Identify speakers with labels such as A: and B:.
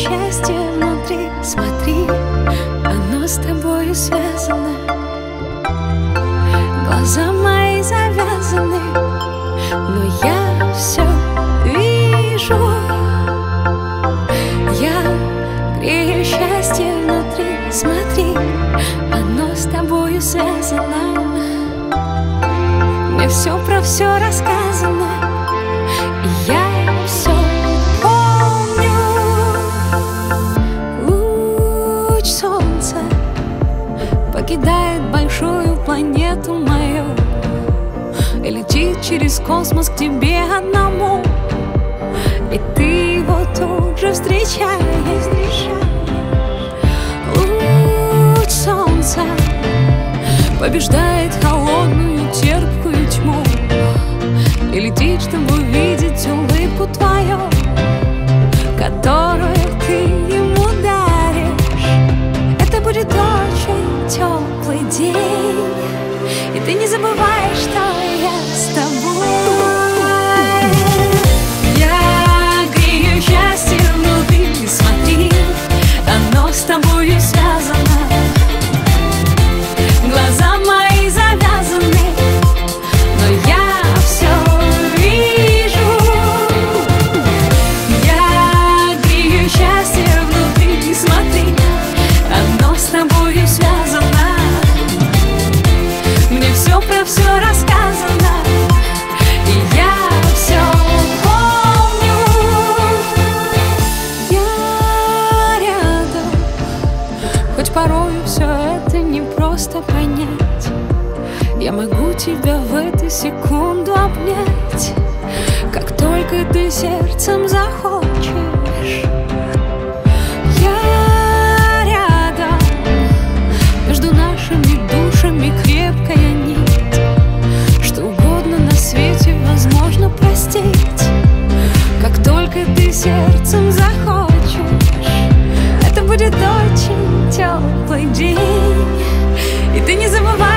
A: счастье внутри, смотри, оно с тобою связано. Глаза мои завязаны, но я все вижу. Я грею счастье внутри, смотри, оно с тобою связано. Мне все про все рассказано, и я все помню. Луч солнца покидает большую планету мою и летит через космос к тебе одному, и ты его тут же встречаешь. Луч солнца побеждает холодную терпкую тьму и летит, чтобы увидеть улыбку твою, которую ты ему даришь. Это будет очень теплый день, и ты не забываешь, что я с тобой. Я грею счастье внутри, смотри, оно с тобою связано. Глаза мои завязаны, но я все вижу. Я грею счастье внутри, смотри, оно с тобою связано. Мне все про все рассказано, и я все помню. Я рядом, хоть порою все это не просто понять. Я могу тебя в эту секунду обнять, как только ты сердцем захочешь. Я рядом, между нашими душами крепкая нить. Что угодно на свете возможно простить, как только ты сердцем захочешь. Это будет очень теплый день, и ты не забывай,